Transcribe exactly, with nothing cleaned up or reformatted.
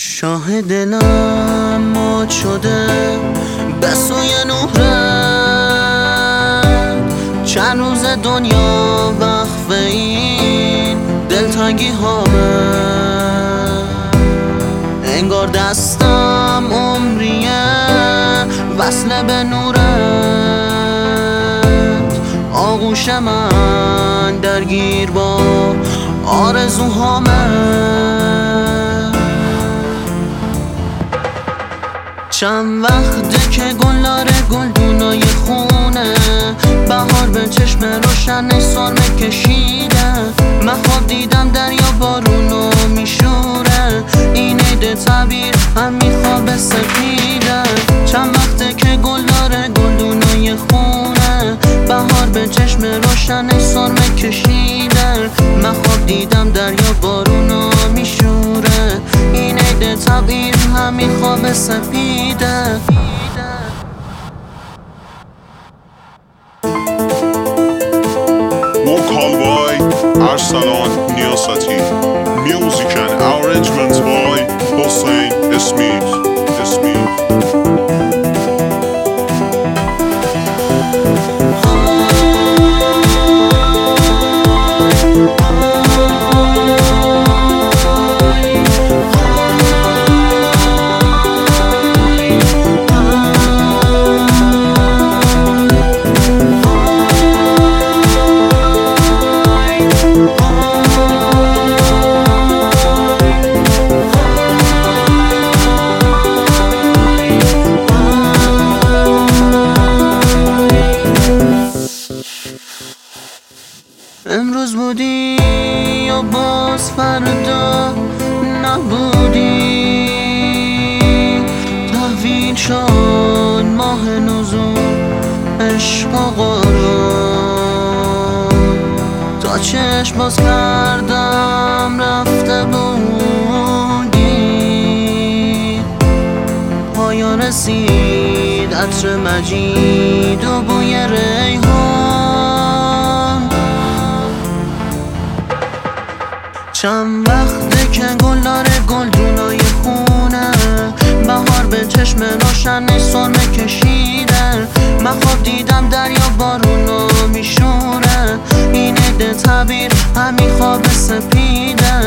شاه دلم مات شده به سوی نورت، چند روز دنیا وقف این دلتنگی هامه، انگار دستم عمریه وصله به نورت، آغوش من درگیر با آرزوهامه. چند وقته که گلاره گلدونای خونه، بهار به چشم روشنش سرمه کشیده، من خواب دیدم دریا بارونو میشوره، این عید تعبیر همین خواب سپیده. چند وقته که گلاره گلدونای خونه، بهار به چشم روشنش سرمه کشیده، من خواب دیدم دریا بارونو میشوره، این عید تعبیر همین خواب سپیده. Vocal by Arsalan Niyasati. Music and arrangements by Hossein Smith. Smith. امروز بودی یا باز فردا نبودی، تحویل شد ماه نزول عشق و قرار، تا چشم باز کردم رفته بودی، پایان رسید عطر مجید و بوی ریحان. چند وقته که گلاره گلدونای خونه، بهار به چشم روشنش سرمه کشیده، من خواب دیدم دریا بارونو میشوره، این عید تعبیر همین خواب سپیده.